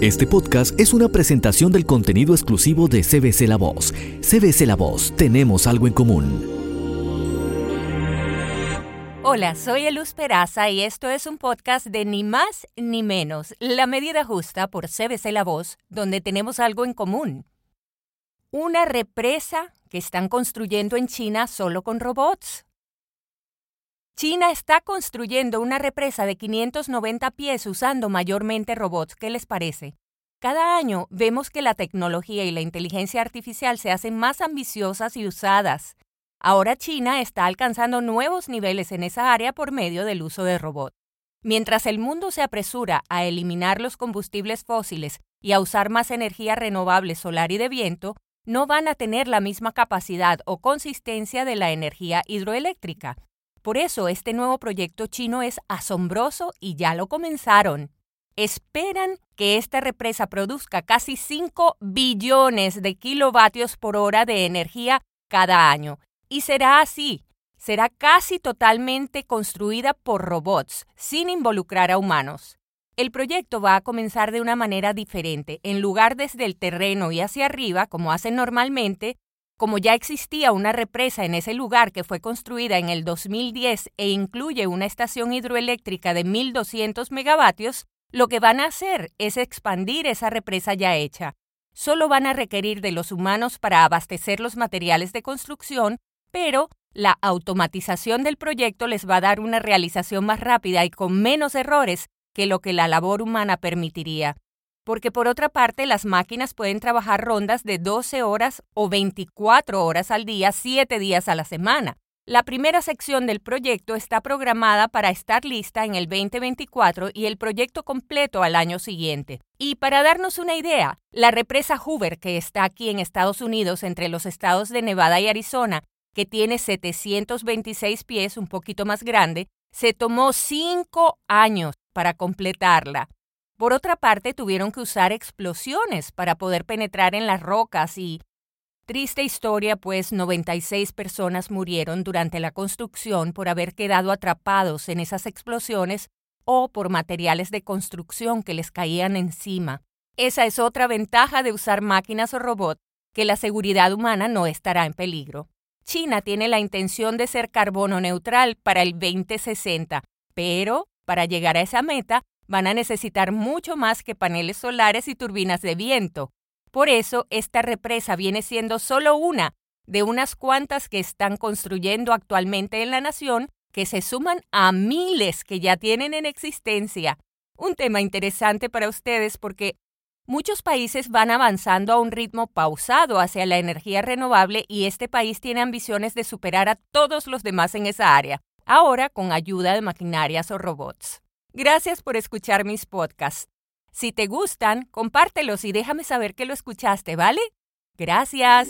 Este podcast es una presentación del contenido exclusivo de CBC La Voz. CBC La Voz, tenemos algo en común. Hola, soy Eluz Peraza y esto es un podcast de Ni Más Ni Menos, La Medida Justa por CBC La Voz, donde tenemos algo en común. Una represa que están construyendo en China solo con robots. China está construyendo una represa de 590 pies usando mayormente robots. ¿Qué les parece? Cada año vemos que la tecnología y la inteligencia artificial se hacen más ambiciosas y usadas. Ahora China está alcanzando nuevos niveles en esa área por medio del uso de robots. Mientras el mundo se apresura a eliminar los combustibles fósiles y a usar más energía renovable solar y de viento, no van a tener la misma capacidad o consistencia de la energía hidroeléctrica. Por eso, este nuevo proyecto chino es asombroso y ya lo comenzaron. Esperan que esta represa produzca casi 5 billones de kilovatios por hora de energía cada año. Y será así. Será casi totalmente construida por robots, sin involucrar a humanos. El proyecto va a comenzar de una manera diferente. En lugar desde el terreno y hacia arriba, como hacen normalmente, como ya existía una represa en ese lugar que fue construida en el 2010 e incluye una estación hidroeléctrica de 1.200 megavatios, lo que van a hacer es expandir esa represa ya hecha. Solo van a requerir de los humanos para abastecer los materiales de construcción, pero la automatización del proyecto les va a dar una realización más rápida y con menos errores que lo que la labor humana permitiría. Porque por otra parte, las máquinas pueden trabajar rondas de 12 horas o 24 horas al día, 7 días a la semana. La primera sección del proyecto está programada para estar lista en el 2024 y el proyecto completo al año siguiente. Y para darnos una idea, la represa Hoover, que está aquí en Estados Unidos, entre los estados de Nevada y Arizona, que tiene 726 pies, un poquito más grande, se tomó 5 años para completarla. Por otra parte, tuvieron que usar explosiones para poder penetrar en las rocas y, triste historia, pues 96 personas murieron durante la construcción por haber quedado atrapados en esas explosiones o por materiales de construcción que les caían encima. Esa es otra ventaja de usar máquinas o robots, que la seguridad humana no estará en peligro. China tiene la intención de ser carbono neutral para el 2060, pero para llegar a esa meta, van a necesitar mucho más que paneles solares y turbinas de viento. Por eso, esta represa viene siendo solo una de unas cuantas que están construyendo actualmente en la nación, que se suman a miles que ya tienen en existencia. Un tema interesante para ustedes porque muchos países van avanzando a un ritmo pausado hacia la energía renovable y este país tiene ambiciones de superar a todos los demás en esa área, ahora con ayuda de maquinarias o robots. Gracias por escuchar mis podcasts. Si te gustan, compártelos y déjame saber que lo escuchaste, ¿vale? Gracias.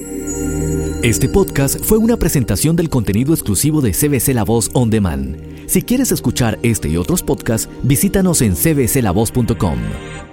Este podcast fue una presentación del contenido exclusivo de CBC La Voz On Demand. Si quieres escuchar este y otros podcasts, visítanos en cbclavoz.com.